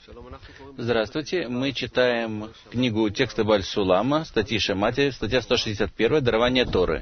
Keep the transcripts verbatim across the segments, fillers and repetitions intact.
Здравствуйте. Мы читаем книгу «Тексты Баль-Сулама», статьи Шемати, статья сто шестьдесят один, «Дарование Торы».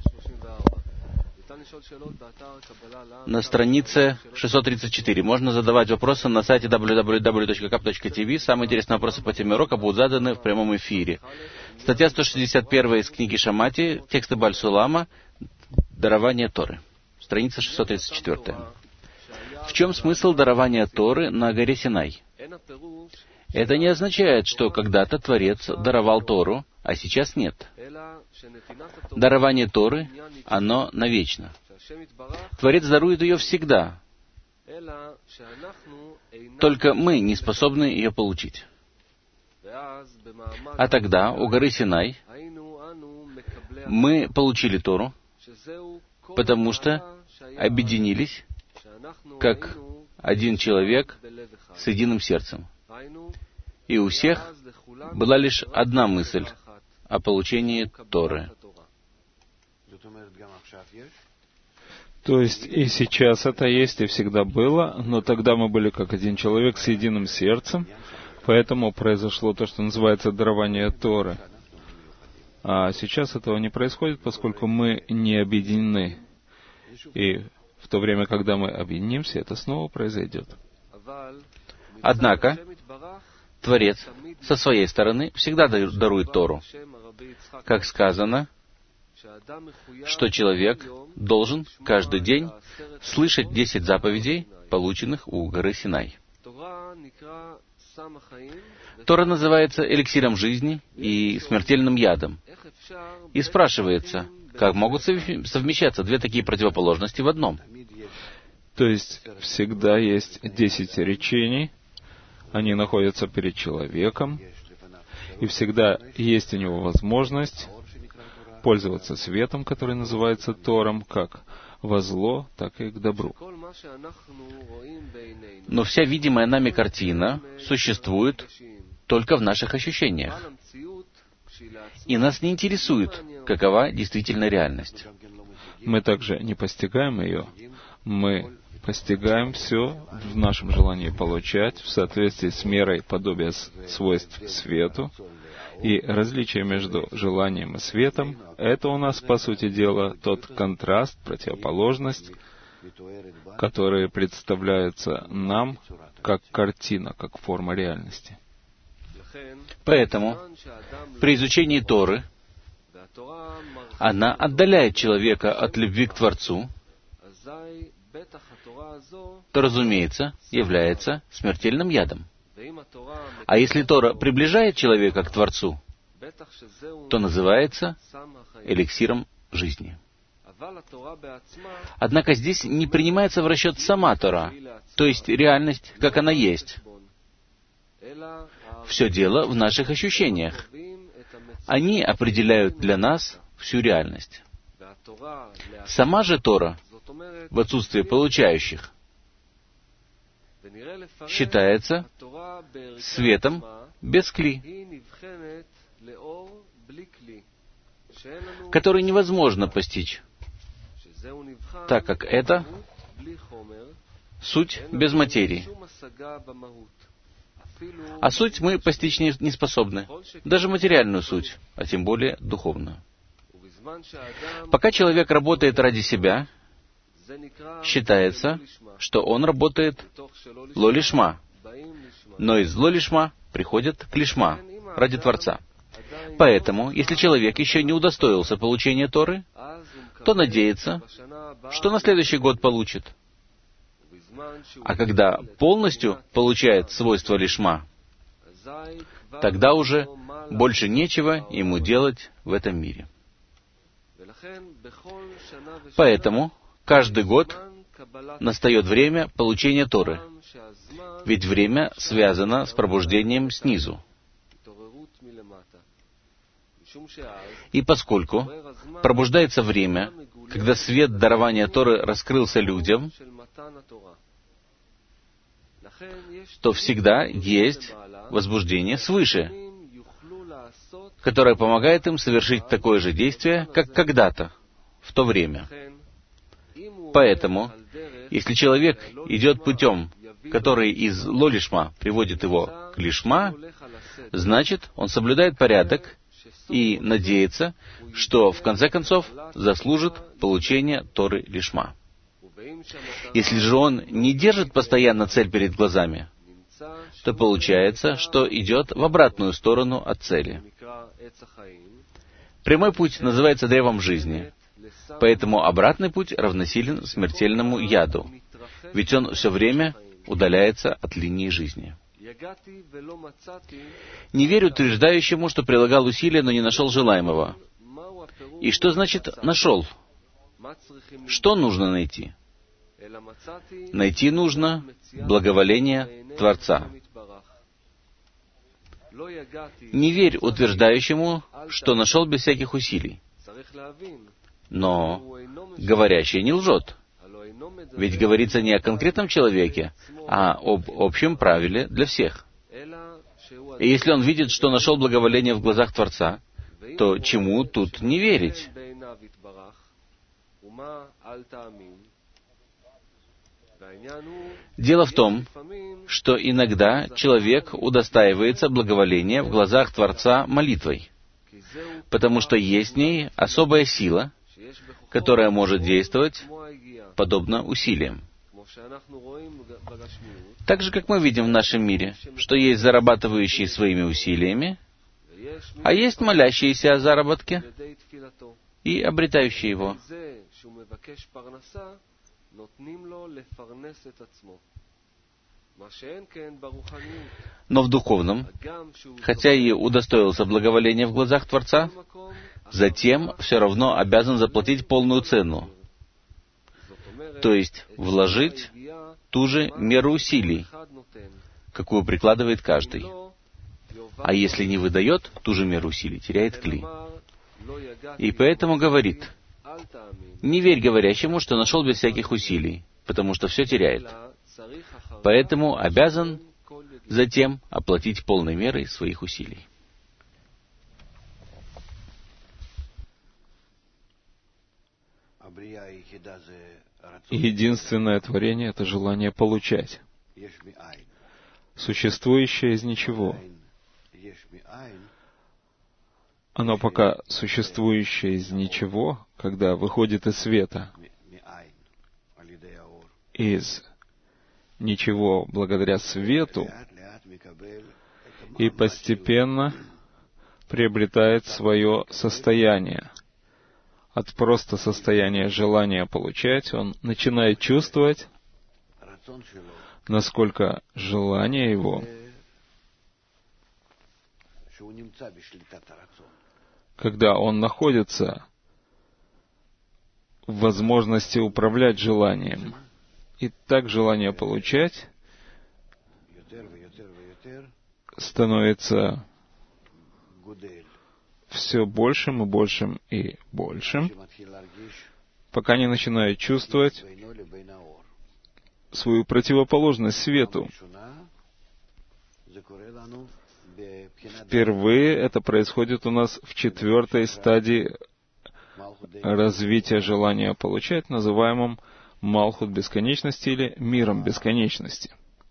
На странице шестьсот тридцать четыре. Можно задавать вопросы на сайте дабл ю дабл ю дабл ю точка кап точка ти ви. Самые интересные вопросы по теме урока будут заданы в прямом эфире. Статья сто шестьдесят один из книги Шемати, «Тексты Баль-Сулама», «Дарование Торы». Страница шестьсот тридцать четыре. В чем смысл дарования Торы на горе Синай? Это не означает, что когда-то Творец даровал Тору, а сейчас нет. Дарование Торы, оно навечно. Творец дарует ее всегда. Только мы не способны ее получить. А тогда у горы Синай мы получили Тору, потому что объединились как один человек с единым сердцем. И у всех была лишь одна мысль о получении Торы. То есть и сейчас это есть, и всегда было, но тогда мы были как один человек с единым сердцем, поэтому произошло то, что называется дарование Торы. А сейчас этого не происходит, поскольку мы не объединены. И в то время, когда мы объединимся, это снова произойдет. Однако, Творец со своей стороны всегда дарует Тору. Как сказано, что человек должен каждый день слышать десять заповедей, полученных у горы Синай. Тора называется эликсиром жизни и смертельным ядом. И спрашивается, как могут совмещаться две такие противоположности в одном? То есть всегда есть десять речений, они находятся перед человеком, и всегда есть у него возможность пользоваться светом, который называется Тором, как во зло, так и к добру. Но вся видимая нами картина существует только в наших ощущениях. И нас не интересует, какова действительно реальность. Мы также не постигаем ее, мы постигаем все в нашем желании получать в соответствии с мерой подобия свойств свету. И различие между желанием и светом — это у нас, по сути дела, тот контраст, противоположность, которые представляются нам как картина, как форма реальности. Поэтому при изучении Торы она отдаляет человека от любви к Творцу, то, разумеется, является смертельным ядом. А если Тора приближает человека к Творцу, то называется эликсиром жизни. Однако здесь не принимается в расчет сама Тора, то есть реальность, как она есть. Все дело в наших ощущениях. Они определяют для нас всю реальность. Сама же Тора, в отсутствие получающих, считается светом без кли, который невозможно постичь, так как это суть без материи. А суть мы постичь не, не способны, даже материальную суть, а тем более духовную. Пока человек работает ради себя, считается, что он работает ло-лишма, но из ло-лишма приходит к лишма, ради Творца. Поэтому, если человек еще не удостоился получения Торы, то надеется, что на следующий год получит. А когда полностью получает свойства лишма, тогда уже больше нечего ему делать в этом мире. Поэтому каждый год настает время получения Торы, ведь время связано с пробуждением снизу. И поскольку пробуждается время, когда свет дарования Торы раскрылся людям, то всегда есть возбуждение свыше, которое помогает им совершить такое же действие, как когда-то, в то время. Поэтому, если человек идет путем который из лолишма приводит его к лишма, значит, он соблюдает порядок и надеется, что в конце концов заслужит получение Торы лишма. Если же он не держит постоянно цель перед глазами, то получается, что идет в обратную сторону от цели. Прямой путь называется древом жизни, поэтому обратный путь равносилен смертельному яду, ведь он все время удаляется от линии жизни. Не верю утверждающему, что прилагал усилия, но не нашел желаемого. И что значит «нашел»? Что нужно найти? Найти нужно благоволение Творца. Не верь утверждающему, что нашел без всяких усилий. Но говорящий не лжет. Ведь говорится не о конкретном человеке, а об общем правиле для всех. И если он видит, что нашел благоволение в глазах Творца, то чему тут не верить? Дело в том, что иногда человек удостаивается благоволения в глазах Творца молитвой, потому что есть в ней особая сила, которая может действовать подобно усилиям. Так же, как мы видим в нашем мире, что есть зарабатывающие своими усилиями, а есть молящиеся о заработке и обретающие его. Но в духовном, хотя и удостоился благоволения в глазах Творца, затем все равно обязан заплатить полную цену, то есть вложить ту же меру усилий, какую прикладывает каждый. А если не выдает ту же меру усилий, теряет кли. И поэтому говорит: не верь говорящему, что нашел без всяких усилий, потому что все теряет. Поэтому обязан затем оплатить полной мерой своих усилий. Единственное творение — это желание получать. Существующее из ничего. Оно пока существующее из ничего, когда выходит из света, из ничего благодаря свету, и постепенно приобретает свое состояние. От просто состояния желания получать он начинает чувствовать, насколько желание его, когда он находится в возможности управлять желанием, и так желание получать становится все большим и большим и большим, пока не начинает чувствовать свою противоположность свету. Впервые это происходит у нас в четвертой стадии развития желания получать, называемом Малхут бесконечности или миром бесконечности.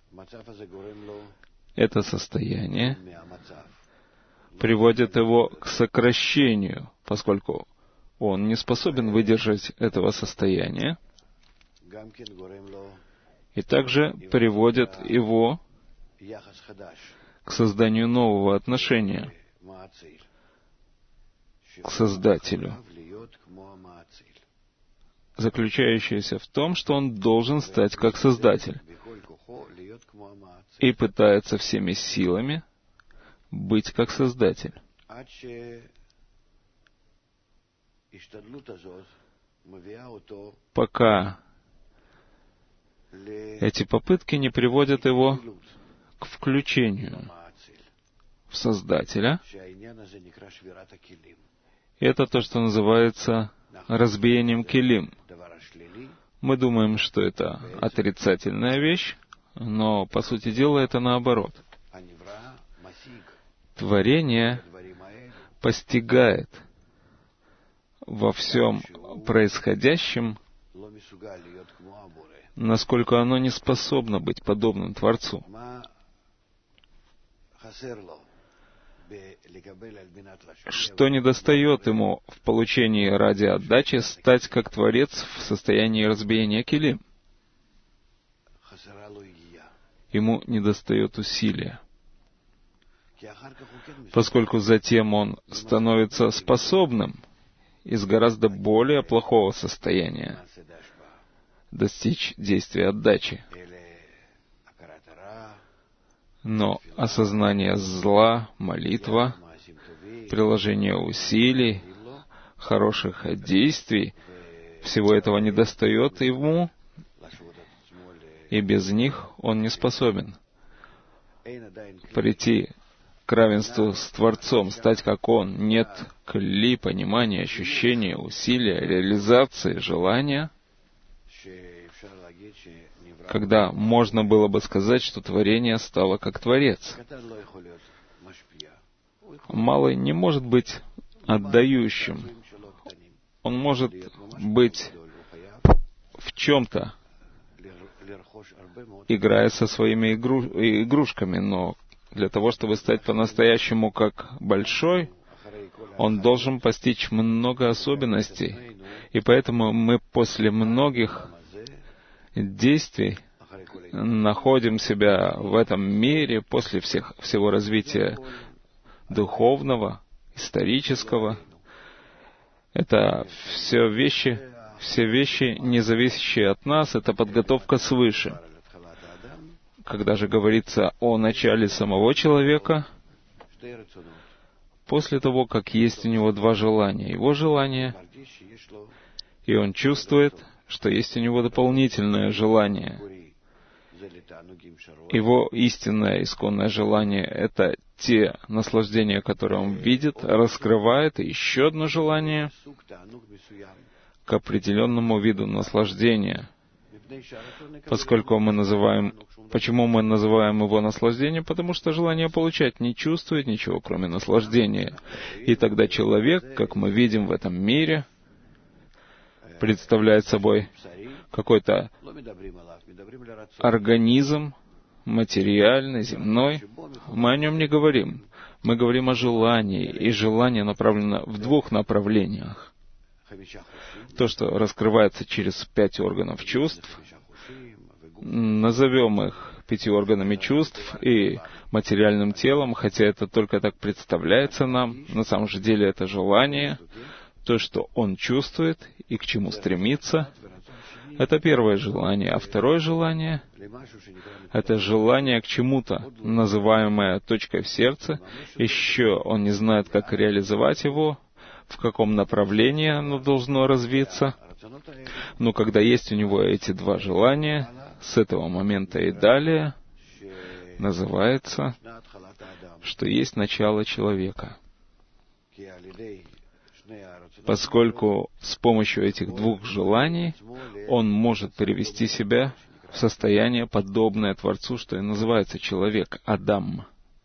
Это состояние приводит его к сокращению, поскольку он не способен выдержать этого состояния, и также приводит его к созданию нового отношения к Создателю, заключающееся в том, что он должен стать как Создатель, и пытается всеми силами быть как Создатель. Пока эти попытки не приводят его к включению в Создателя. Это то, что называется разбиением келим. Мы думаем, что это отрицательная вещь, но, по сути дела, это наоборот. Творение постигает во всем происходящем насколько оно не способно быть подобным Творцу. Что недостает ему в получении ради отдачи стать как Творец в состоянии разбиения килим? Ему недостает усилия, поскольку затем он становится способным из гораздо более плохого состояния достичь действия отдачи. Но осознание зла, молитва, приложение усилий, хороших действий, всего этого недостает ему, и без них он не способен прийти к равенству с Творцом, стать как Он. Нет кли, понимания, ощущения, усилия, реализации, желания, когда можно было бы сказать, что творение стало как Творец. Малый не может быть отдающим. Он может быть в чем-то, играя со своими игру... игрушками, но для того, чтобы стать по-настоящему как большой, он должен постичь много особенностей. И поэтому мы после многих действий находим себя в этом мире, после всех, всего развития духовного, исторического. Это все вещи, все вещи, не зависящие от нас, это подготовка свыше. Когда же говорится о начале самого человека, после того, как есть у него два желания, его желание, и он чувствует, что есть у него дополнительное желание. Его истинное, исконное желание — это те наслаждения, которые он видит, раскрывает, и еще одно желание к определенному виду наслаждения. Поскольку мы называем... Почему мы называем его наслаждение? Потому что желание получать не чувствует ничего, кроме наслаждения. И тогда человек, как мы видим в этом мире, представляет собой какой-то организм, материальный, земной. Мы о нем не говорим. Мы говорим о желании, и желание направлено в двух направлениях. То, что раскрывается через пять органов чувств, назовем их пяти органами чувств и материальным телом, хотя это только так представляется нам. На самом же деле это желание, то, что он чувствует и к чему стремится. Это первое желание. А второе желание — это желание к чему-то, называемое точкой в сердце. Еще он не знает, как реализовать его, в каком направлении оно должно развиться. Но когда есть у него эти два желания, с этого момента и далее называется, что есть начало человека. Поскольку с помощью этих двух желаний он может перевести себя в состояние, подобное Творцу, что и называется человек, Адам.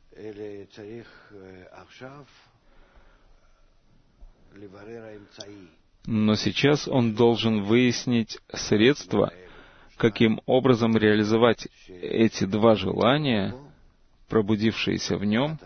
Но сейчас он должен выяснить средства, каким образом реализовать эти два желания, пробудившиеся в нем.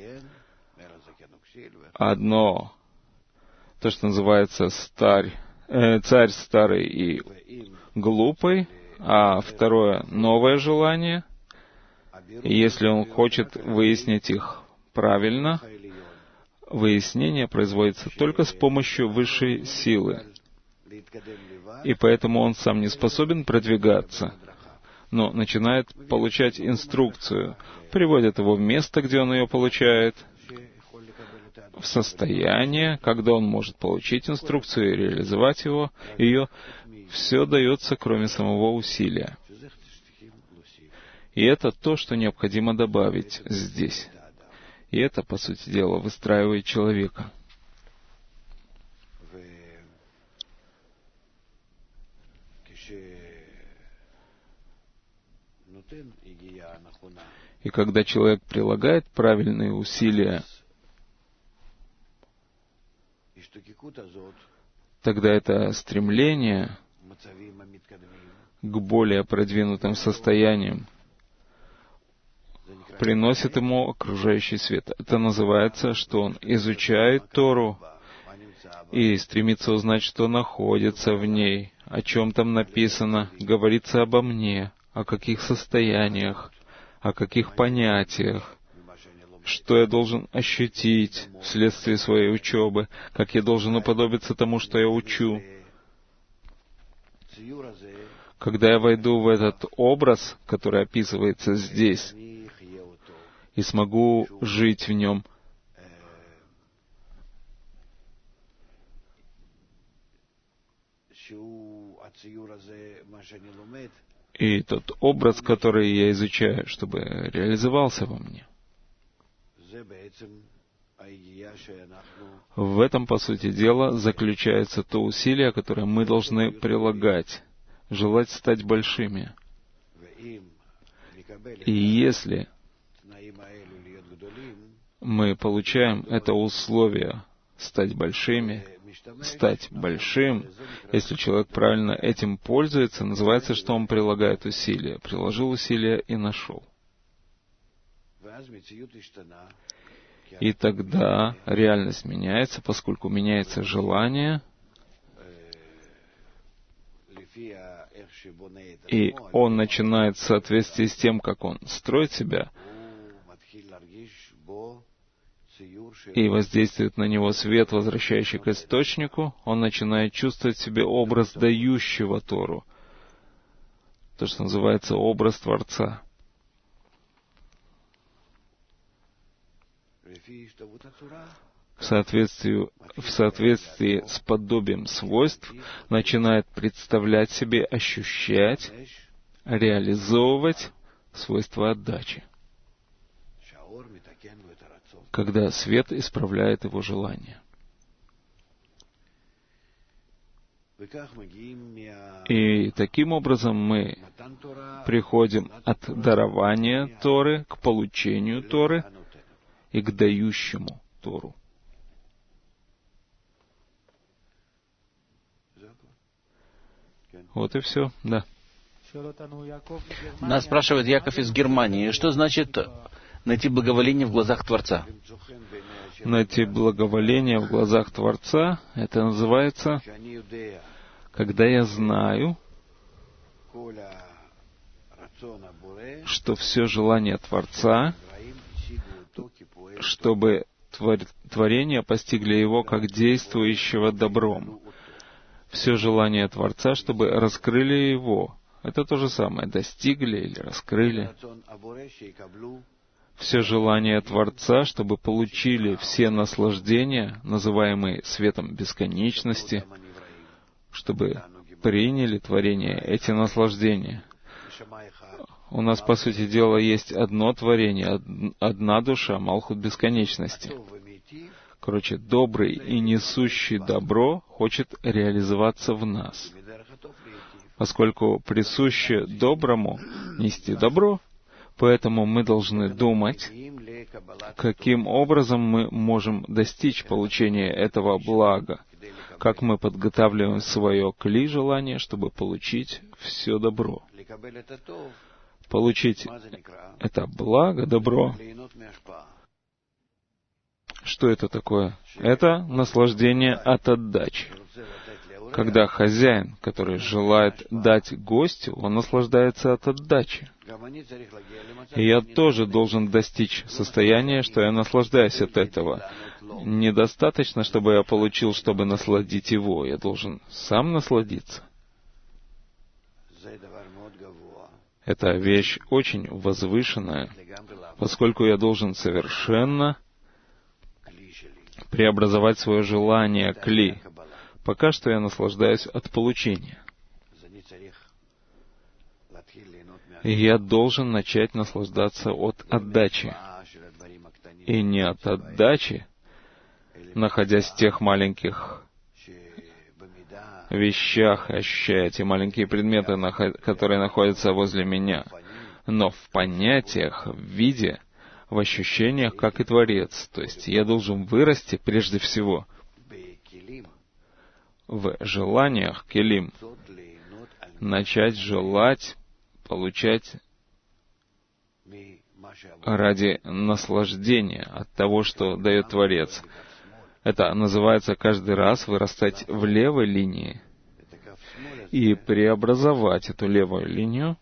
Одно, то, что называется старь, э, царь старый и глупый, а второе — новое желание. И если он хочет выяснить их правильно, выяснение производится только с помощью высшей силы. И поэтому он сам не способен продвигаться, но начинает получать инструкцию, приводит его в место, где он ее получает, в состояние, когда он может получить инструкцию и реализовать его, ее, все дается, кроме самого усилия. И это то, что необходимо добавить здесь. И это, по сути дела, выстраивает человека. И когда человек прилагает правильные усилия, тогда это стремление к более продвинутым состояниям, приносит ему окружающий свет. Это называется, что он изучает Тору и стремится узнать, что находится в ней, о чем там написано, говорится обо мне, о каких состояниях, о каких понятиях, что я должен ощутить вследствие своей учебы, как я должен уподобиться тому, что я учу. Когда я войду в этот образ, который описывается здесь, и смогу жить в нем, и тот образ, который я изучаю, чтобы реализовался во мне. В этом, по сути дела, заключается то усилие, которое мы должны прилагать, желать стать большими. И если мы получаем это условие стать большими, стать большим, если человек правильно этим пользуется, называется, что он прилагает усилия. Приложил усилия и нашел. И тогда реальность меняется, поскольку меняется желание, и он начинает в соответствии с тем, как он строит себя, и воздействует на него свет, возвращающий к источнику, он начинает чувствовать в себе образ дающего Тору, то, что называется образ Творца. В соответствии, в соответствии с подобием свойств начинает представлять себе, ощущать, реализовывать свойства отдачи, когда свет исправляет его желание. И таким образом мы приходим от дарования Торы к получению Торы и к дающему Тору. Вот и все, да. Нас спрашивает Яков из Германии, что значит найти благоволение в глазах Творца? Найти благоволение в глазах Творца, это называется, когда я знаю, что все желание Творца, чтобы творения постигли его как действующего добром. Все желание Творца, чтобы раскрыли его. Это то же самое, достигли или раскрыли. Все желание Творца, чтобы получили все наслаждения, называемые светом бесконечности, чтобы приняли творение эти наслаждения. У нас, по сути дела, есть одно творение, одна душа, Малхут бесконечности. Короче, добрый и несущий добро хочет реализоваться в нас. Поскольку присуще доброму нести добро, поэтому мы должны думать, каким образом мы можем достичь получения этого блага, как мы подготавливаем свое кли желание, чтобы получить все добро. Получить это благо, добро. Что это такое? Это наслаждение от отдачи. Когда хозяин, который желает дать гостю, он наслаждается от отдачи. И я тоже должен достичь состояния, что я наслаждаюсь от этого. Недостаточно, чтобы я получил, чтобы насладить его. Я должен сам насладиться. Это вещь очень возвышенная, поскольку я должен совершенно преобразовать свое желание кли. Пока что я наслаждаюсь от получения. И я должен начать наслаждаться от отдачи. И не от отдачи, находясь в тех маленьких вещах, ощущая эти маленькие предметы, которые находятся возле меня, но в понятиях, в виде, в ощущениях, как и Творец. То есть я должен вырасти прежде всего в желаниях келим, начать желать получать ради наслаждения от того, что дает Творец. Это называется каждый раз вырастать в левой линии и преобразовать эту левую линию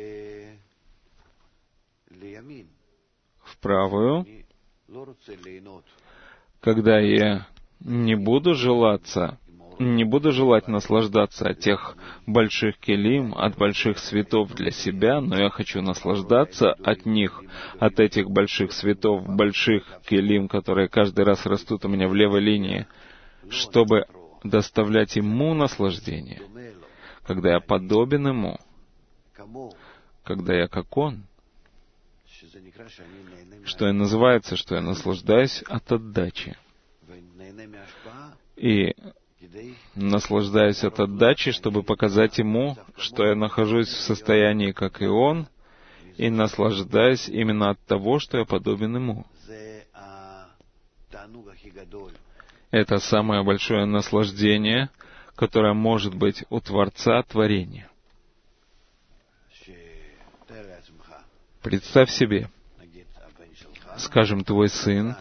в правую, когда я не буду желаться, не буду желать наслаждаться от тех больших келим, от больших светов для себя, но я хочу наслаждаться от них, от этих больших светов, больших келим, которые каждый раз растут у меня в левой линии, чтобы доставлять ему наслаждение, когда я подобен ему, когда я как он, что и называется, что я наслаждаюсь от отдачи. И наслаждаюсь от отдачи, чтобы показать ему, что я нахожусь в состоянии, как и он, и наслаждаюсь именно от того, что я подобен ему. Это самое большое наслаждение, которое может быть у Творца творения. Представь себе, скажем, твой сын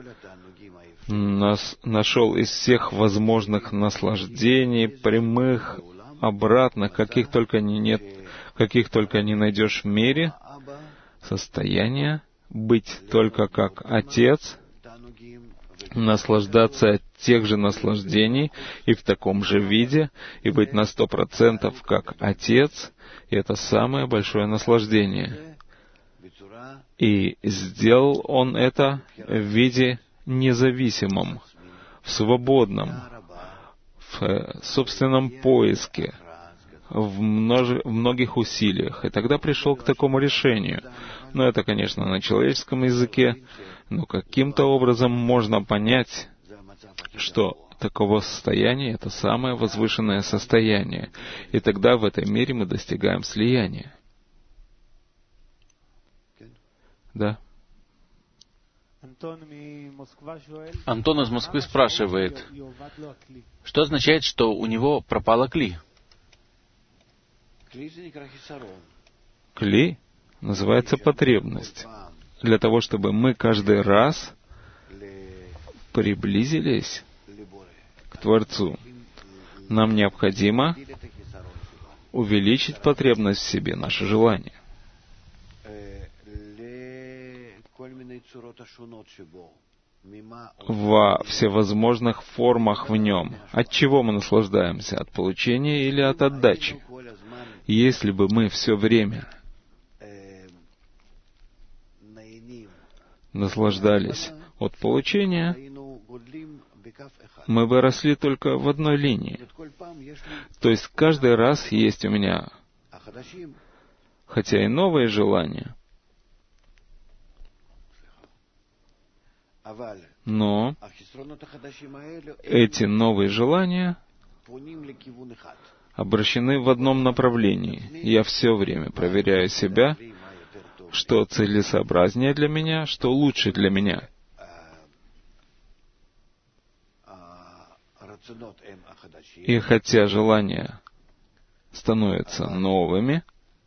нас нашел из всех возможных наслаждений, прямых, обратных, каких только не нет, каких только не найдешь в мире, состояние быть только как Отец, наслаждаться от тех же наслаждений и в таком же виде, и быть на сто процентов как Отец, и это самое большое наслаждение. И сделал он это в виде независимом, в свободном, в собственном поиске, в, множе, в многих усилиях. И тогда пришел к такому решению. Но это, конечно, на человеческом языке, но каким-то образом можно понять, что такого состояния — это самое возвышенное состояние. И тогда в этой мере мы достигаем слияния. Да. Антон из Москвы спрашивает, что означает, что у него пропала кли? Кли называется потребность. Для того, чтобы мы каждый раз приблизились к Творцу, нам необходимо увеличить потребность в себе, наше желание. Во всевозможных формах в нем. От чего мы наслаждаемся? От получения или от отдачи? Если бы мы все время наслаждались от получения, мы бы росли только в одной линии. То есть каждый раз есть у меня, хотя и новые желания, но эти новые желания обращены в одном направлении. Я все время проверяю себя, что целесообразнее для меня, что лучше для меня. И хотя желания становятся новыми,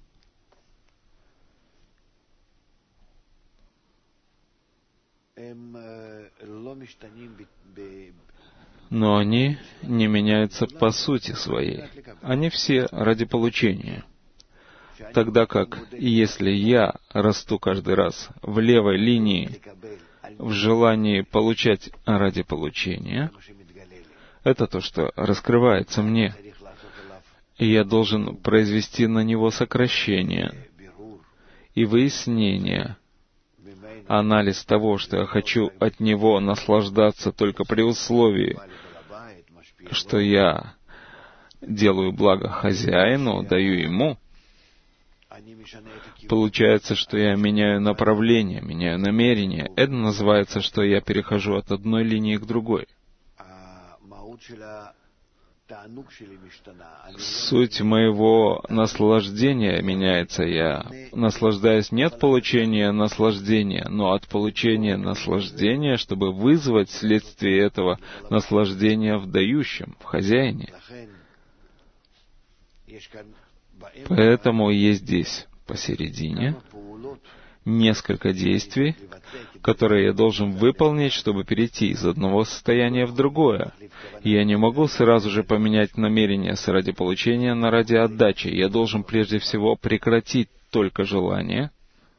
но они не меняются по сути своей. Они все ради получения. Тогда как, если я расту каждый раз в левой линии, в желании получать ради получения, это то, что раскрывается мне. И я должен произвести на него сокращение и выяснение, анализ того, что я хочу от него наслаждаться только при условии, что я делаю благо хозяину, даю ему. Получается, что я меняю направление, меняю намерение. Это называется, что я перехожу от одной линии к другой. Суть моего наслаждения меняется. Я наслаждаюсь не от получения наслаждения, но от получения наслаждения, чтобы вызвать вследствие этого наслаждения в дающем, в хозяине. Поэтому есть здесь посередине несколько действий, которые я должен выполнить, чтобы перейти из одного состояния в другое. Я не могу сразу же поменять намерение с ради получения на ради отдачи. Я должен прежде всего прекратить только желание,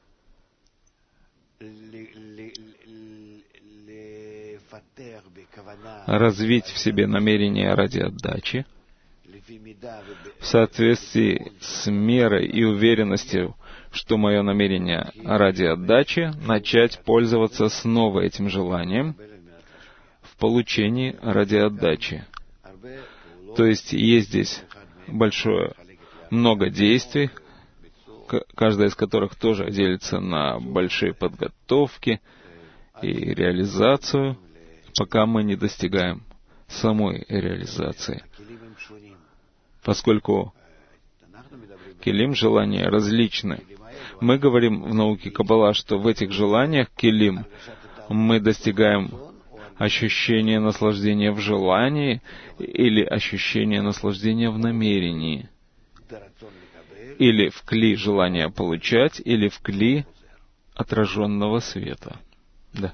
развить в себе намерение ради отдачи, в соответствии с мерой и уверенностью, что мое намерение ради отдачи, начать пользоваться снова этим желанием в получении ради отдачи. То есть есть здесь большое, много действий, каждая из которых тоже делится на большие подготовки и реализацию, пока мы не достигаем самой реализации. Поскольку келим желания различны. Мы говорим в науке Каббала, что в этих желаниях келим мы достигаем ощущения наслаждения в желании или ощущения наслаждения в намерении. Или в кли желания получать, или в кли отраженного света. Да.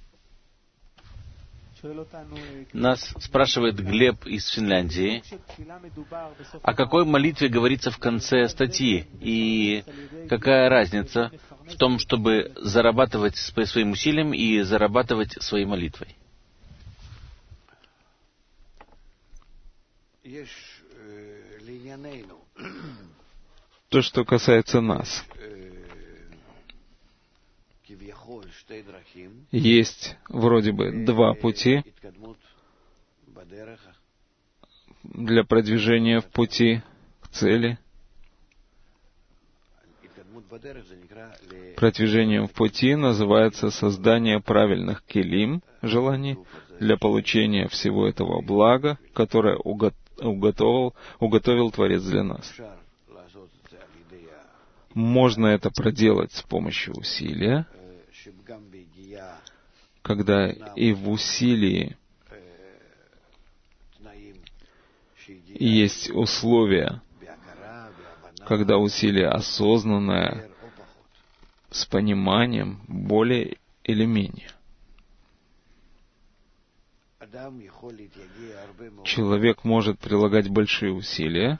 Нас спрашивает Глеб из Финляндии, о какой молитве говорится в конце статьи, и какая разница в том, чтобы зарабатывать своим усилием и зарабатывать своей молитвой. То, что касается нас. Есть вроде бы два пути для продвижения в пути к цели. Продвижением в пути называется создание правильных келим, желаний, для получения всего этого блага, которое уготовил, уготовил Творец для нас. Можно это проделать с помощью усилия, когда и в усилии есть условия, когда усилие осознанное, с пониманием, более или менее. Человек может прилагать большие усилия,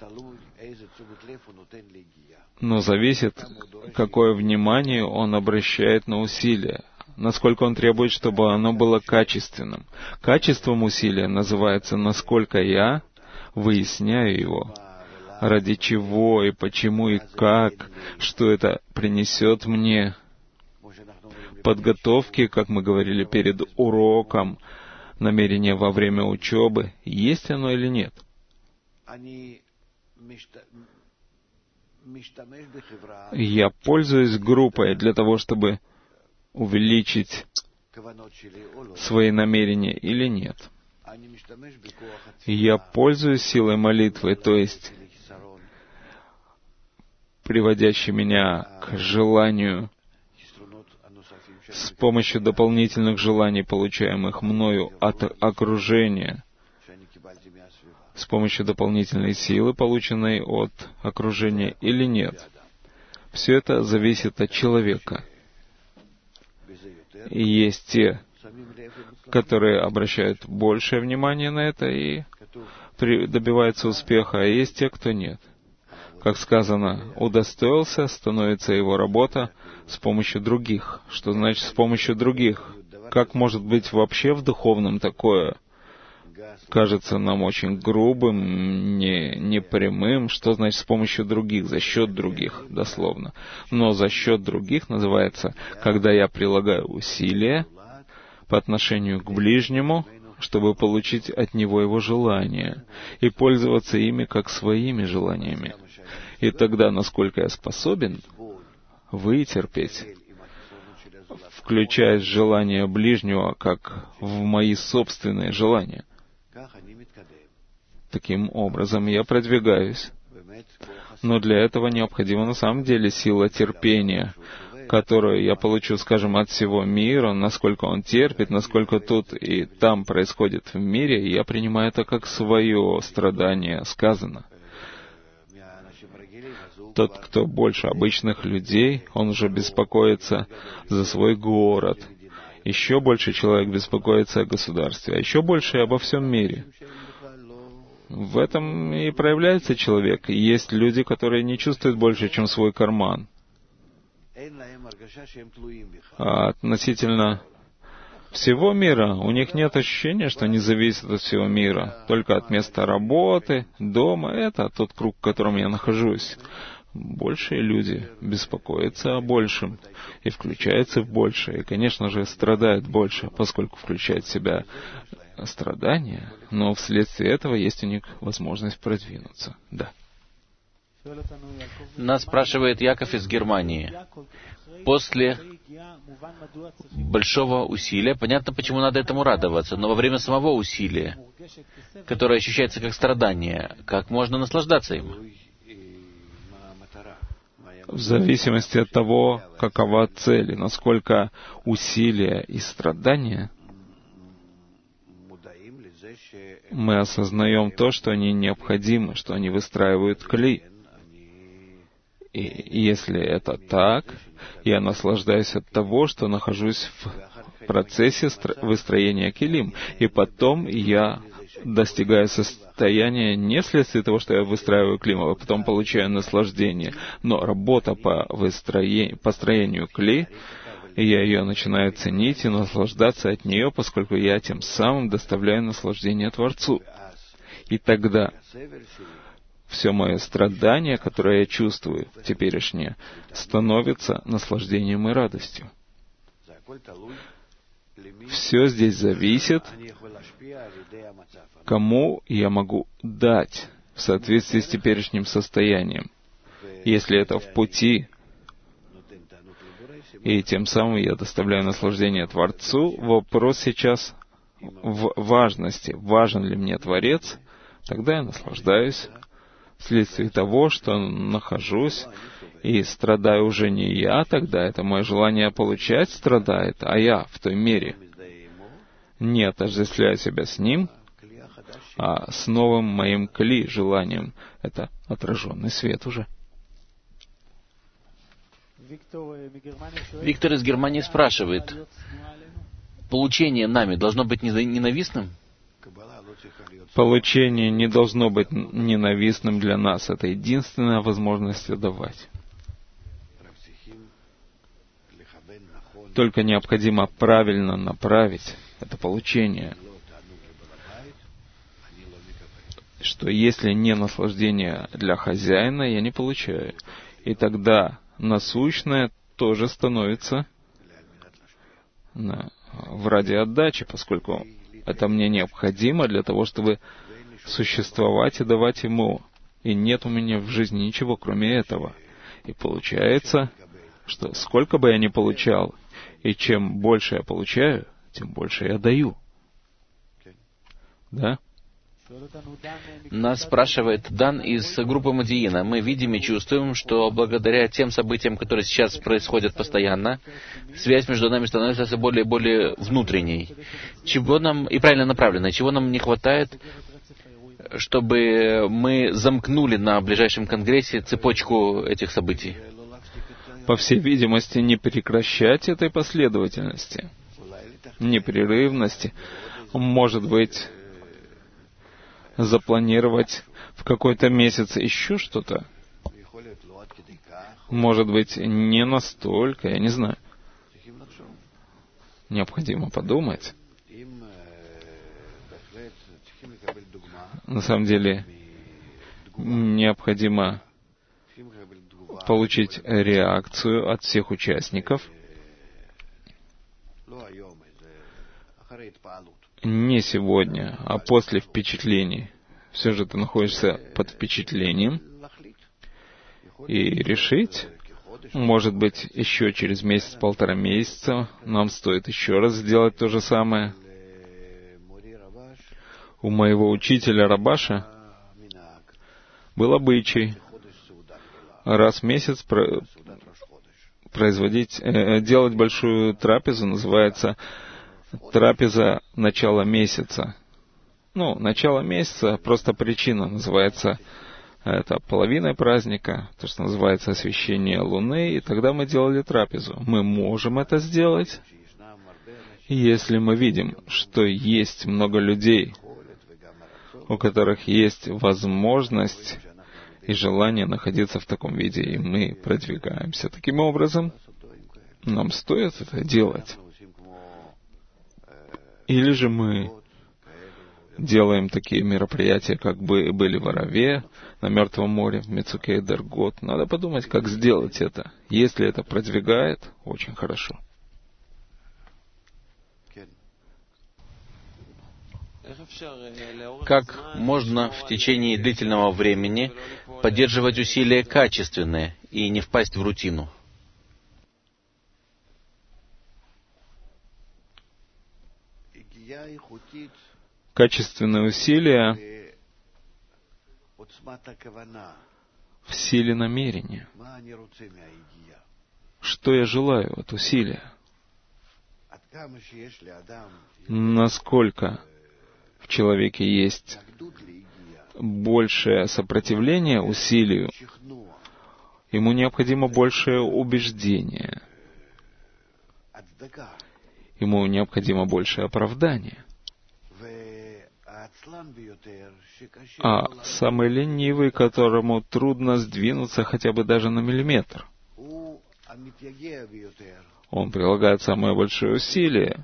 но зависит, какое внимание он обращает на усилие, насколько он требует, чтобы оно было качественным. Качеством усилия называется, насколько я выясняю его, ради чего и почему и как, что это принесет мне. Подготовки, как мы говорили перед уроком, намерение во время учебы, есть оно или нет. Я пользуюсь группой для того, чтобы увеличить свои намерения или нет. Я пользуюсь силой молитвы, то есть приводящей меня к желанию с помощью дополнительных желаний, получаемых мною от окружения, с помощью дополнительной силы, полученной от окружения, или нет. Все это зависит от человека. И есть те, которые обращают большее внимание на это и добиваются успеха, а есть те, кто нет. Как сказано, удостоился, становится его работа с помощью других. Что значит с помощью других? Как может быть вообще в духовном такое? Кажется нам очень грубым, не, непрямым. Что значит с помощью других? За счет других, дословно. Но за счет других называется, когда я прилагаю усилия по отношению к ближнему, чтобы получить от него его желания и пользоваться ими как своими желаниями. И тогда, насколько я способен вытерпеть, включая желание ближнего как в мои собственные желания, таким образом я продвигаюсь. Но для этого необходима на самом деле сила терпения, которую я получу, скажем, от всего мира, насколько он терпит, насколько тут и там происходит в мире, и я принимаю это как свое страдание, сказано. Тот, кто больше обычных людей, он уже беспокоится за свой город. Еще больше человек беспокоится о государстве, а еще больше обо всем мире. В этом и проявляется человек. Есть люди, которые не чувствуют больше, чем свой карман. А относительно всего мира, у них нет ощущения, что они зависят от всего мира. Только от места работы, дома. Это тот круг, в котором я нахожусь. Большие люди беспокоятся о большем и включаются в большее. И, конечно же, страдают больше, поскольку включают в себя страдания, но вследствие этого есть у них возможность продвинуться. Да. Нас спрашивает Яков из Германии. После большого усилия, понятно, почему надо этому радоваться, но во время самого усилия, которое ощущается как страдание, как можно наслаждаться им? В зависимости от того, какова цель, и насколько усилия и страдания, мы осознаем то, что они необходимы, что они выстраивают кли. И если это так, я наслаждаюсь от того, что нахожусь в процессе выстроения килим, и потом я достигаю состояния не вследствие того, что я выстраиваю клим, а потом получаю наслаждение, но работа по выстроению, построению кли, я ее начинаю ценить и наслаждаться от нее, поскольку я тем самым доставляю наслаждение Творцу. И тогда все мое страдание, которое я чувствую теперешнее, становится наслаждением и радостью. Все здесь зависит, кому я могу дать в соответствии с теперешним состоянием. Если это в пути, и тем самым я доставляю наслаждение Творцу, вопрос сейчас в важности. Важен ли мне Творец? Тогда я наслаждаюсь вследствие того, что нахожусь и страдаю уже не я, тогда это мое желание получать страдает, а я в той мере не отождествляю себя с ним, а с новым моим кли, желанием. Это отраженный свет уже. Виктор из Германии спрашивает, получение нами должно быть ненавистным? Получение не должно быть ненавистным для нас. Это единственная возможность давать. Только необходимо правильно направить это получение. Что если не наслаждение для хозяина, я не получаю. И тогда насущное тоже становится на, в ради отдачи, поскольку это мне необходимо для того, чтобы существовать и давать ему. И нет у меня в жизни ничего, кроме этого. И получается, что сколько бы я ни получал, и чем больше я получаю, тем больше я даю. Да? Нас спрашивает Дан из группы Мадиина. Мы видим и чувствуем, что благодаря тем событиям, которые сейчас происходят постоянно, связь между нами становится все более и более внутренней. Чего нам, и правильно направленной, чего нам не хватает, чтобы мы замкнули на ближайшем конгрессе цепочку этих событий? По всей видимости, не прекращать этой последовательности, непрерывности. Может быть, запланировать в какой-то месяц еще что-то. Может быть, не настолько, я не знаю. Необходимо подумать. На самом деле, необходимо получить реакцию от всех участников. Не сегодня, а после впечатлений. Все же ты находишься под впечатлением. И решить, может быть, еще через месяц-полтора месяца нам стоит еще раз сделать то же самое. У моего учителя Рабаша был обычай раз в месяц про... производить, э, делать большую трапезу, называется трапеза начала месяца. Ну, начало месяца, просто причина называется это половиной праздника, то, что называется освящение Луны, и тогда мы делали трапезу. Мы можем это сделать, если мы видим, что есть много людей, у которых есть возможность и желание находиться в таком виде, и мы продвигаемся таким образом, нам стоит это делать. Или же мы делаем такие мероприятия, как бы были в Араве, на Мертвом море, в Мицукей Дергот. Надо подумать, как сделать это. Если это продвигает, очень хорошо. Как можно в течение длительного времени поддерживать усилия качественные и не впасть в рутину? Качественные усилия в силе намерения. Что я желаю от усилия? Насколько в человеке есть большее сопротивление усилию, ему необходимо большее убеждение, ему необходимо большее оправдание. А самый ленивый, которому трудно сдвинуться хотя бы даже на миллиметр, он прилагает самое большое усилие,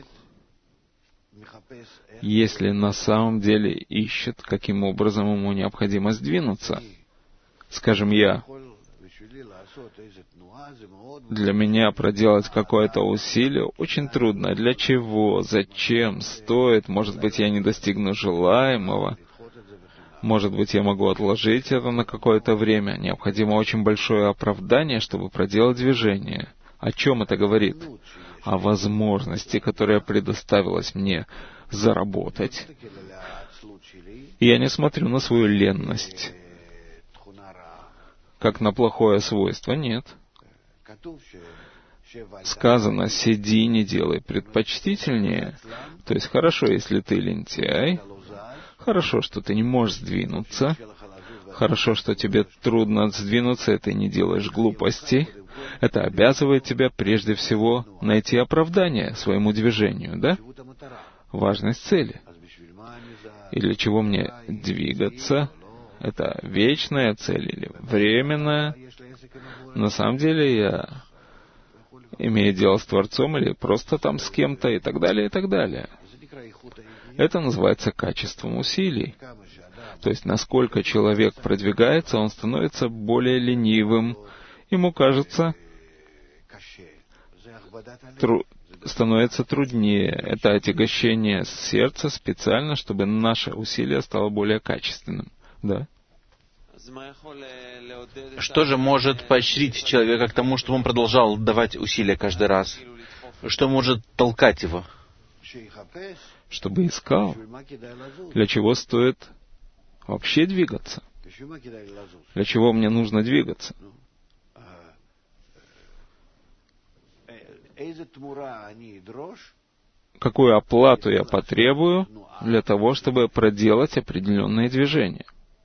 если на самом деле ищет, каким образом ему необходимо сдвинуться. Скажем, я, для меня проделать какое-то усилие очень трудно. Для чего? Зачем? Стоит? Может быть, я не достигну желаемого? Может быть, я могу отложить это на какое-то время? Необходимо очень большое оправдание, чтобы проделать движение. О чем это говорит? О возможности, которая предоставилась мне заработать. И я не смотрю на свою ленность как на плохое свойство. Нет. Сказано, сиди, не делай предпочтительнее. То есть хорошо, если ты лентяй. Хорошо, что ты не можешь сдвинуться. Хорошо, что тебе трудно сдвинуться, и ты не делаешь глупостей. Это обязывает тебя прежде всего найти оправдание своему движению, да? Важность цели. И для чего мне двигаться? Это вечная цель или временная? На самом деле я имею дело с Творцом или просто там с кем-то и так далее, и так далее. Это называется качеством усилий. То есть, насколько человек продвигается, он становится более ленивым. Ему кажется, тру... становится труднее. Это отягощение сердца специально, чтобы наше усилие стало более качественным. Да? Что же может поощрить человека к тому, чтобы он продолжал давать усилия каждый раз? Что может толкать его? Чтобы искал. Для чего стоит вообще двигаться? Для чего мне нужно двигаться? Какую оплату я потребую для того, чтобы проделать определенные движения?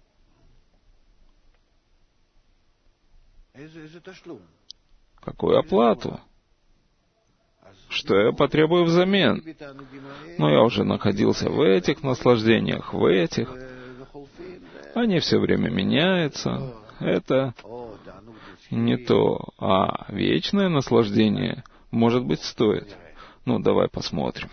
Какую оплату? Что я потребую взамен? Но я уже находился в этих наслаждениях, в этих. Они все время меняются. Это не то. А вечное наслаждение, может быть, стоит. Ну, давай посмотрим.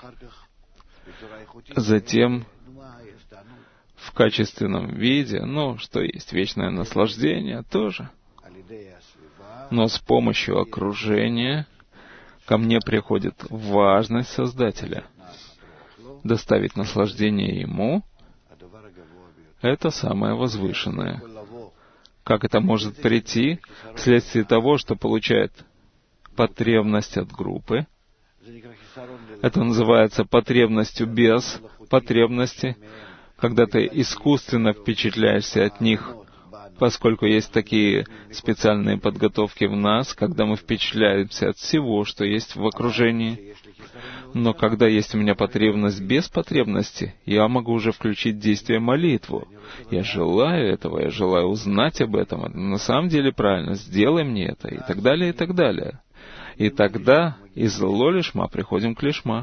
Затем, в качественном виде, ну, что есть вечное наслаждение, тоже. Но с помощью окружения ко мне приходит важность Создателя. Доставить наслаждение Ему — это самое возвышенное. Как это может прийти вследствие того, что получает потребность от группы? Это называется потребностью без потребности, когда ты искусственно впечатляешься от них поскольку есть такие специальные подготовки в нас, когда мы впечатляемся от всего, что есть в окружении. Но когда есть у меня потребность без потребности, я могу уже включить действие молитву. Я желаю этого, я желаю узнать об этом. Это на самом деле правильно, сделай мне это, и так далее, и так далее. И тогда из ло-лишма приходим к лишма.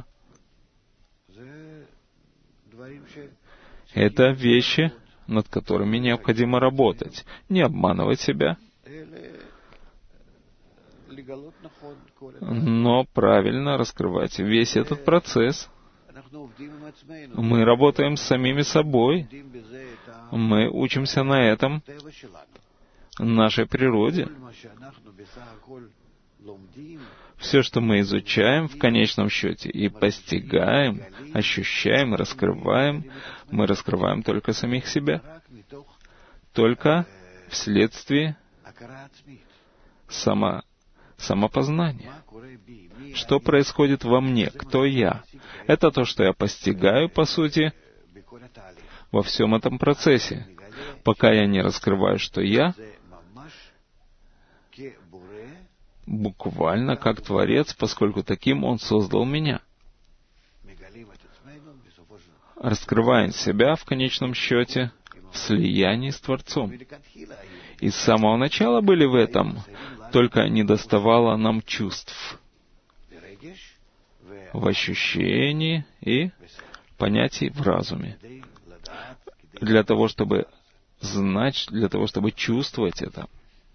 Это вещи, над которыми необходимо работать. Не обманывать себя, но правильно раскрывать весь этот процесс. Мы работаем с самими собой. Мы учимся на этом, нашей природе. Все, что мы изучаем в конечном счете и постигаем, ощущаем, раскрываем, мы раскрываем только самих себя. Только вследствие само, самопознания. Что происходит во мне? Кто я? Это то, что я постигаю, по сути, во всем этом процессе. Пока я не раскрываю, что я, буквально как Творец, поскольку таким Он создал меня. Раскрываем себя в конечном счете в слиянии с Творцом. И с самого начала были в этом, только недоставало нам чувств, в ощущении и понятий в разуме. Для того, чтобы знать, для того, чтобы чувствовать это.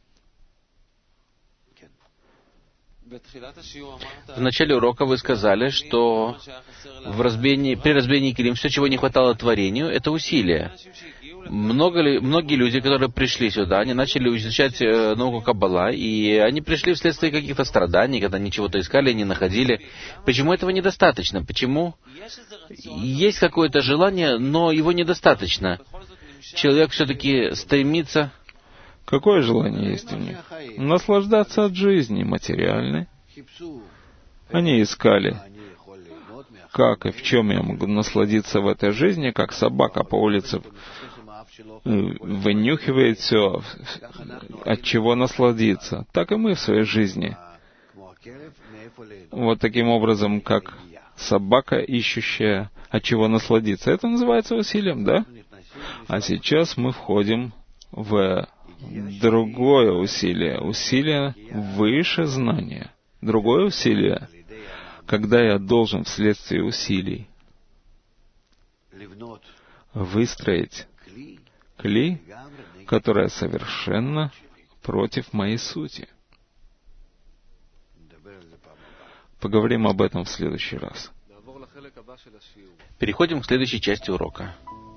В начале урока вы сказали, что в разбиении, при разбиении килим все, чего не хватало творению, это усилия. Много ли, многие люди, которые пришли сюда, они начали изучать э, науку Каббала, и они пришли вследствие каких-то страданий, когда они чего-то искали, не находили. Почему этого недостаточно? Почему есть какое-то желание, но его недостаточно? Человек все-таки стремится... Какое желание есть у них? Наслаждаться от жизни материальной. Они искали, как и в чем я могу насладиться в этой жизни, как собака по улице вынюхивает все, от чего насладиться. Так и мы в своей жизни. Вот таким образом, как собака, ищущая, от чего насладиться. Это называется усилием, да? А сейчас мы входим в другое усилие, усилие выше знания. Другое усилие, когда я должен вследствие усилий выстроить кли, которая совершенно против моей сути. Поговорим об этом в следующий раз. Переходим к следующей части урока.